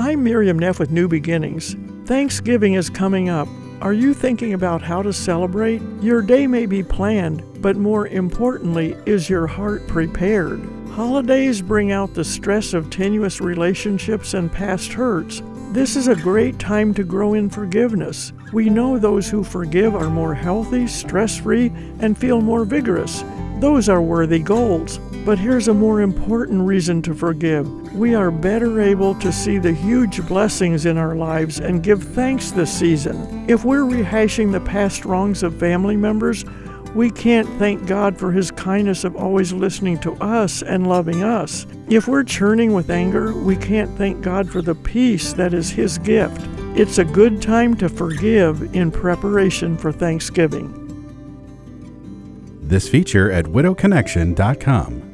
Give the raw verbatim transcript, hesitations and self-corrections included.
I'm Miriam Neff with New Beginnings. Thanksgiving is coming up. Are you thinking about how to celebrate? Your day may be planned, but more importantly, is your heart prepared? Holidays bring out the stress of tenuous relationships and past hurts. This is a great time to grow in forgiveness. We know those who forgive are more healthy, stress-free, and feel more vigorous. Those are worthy goals. But here's a more important reason to forgive. We are better able to see the huge blessings in our lives and give thanks this season. If we're rehashing the past wrongs of family members, we can't thank God for His kindness of always listening to us and loving us. If we're churning with anger, we can't thank God for the peace that is His gift. It's a good time to forgive in preparation for Thanksgiving. This feature at widow connection dot com.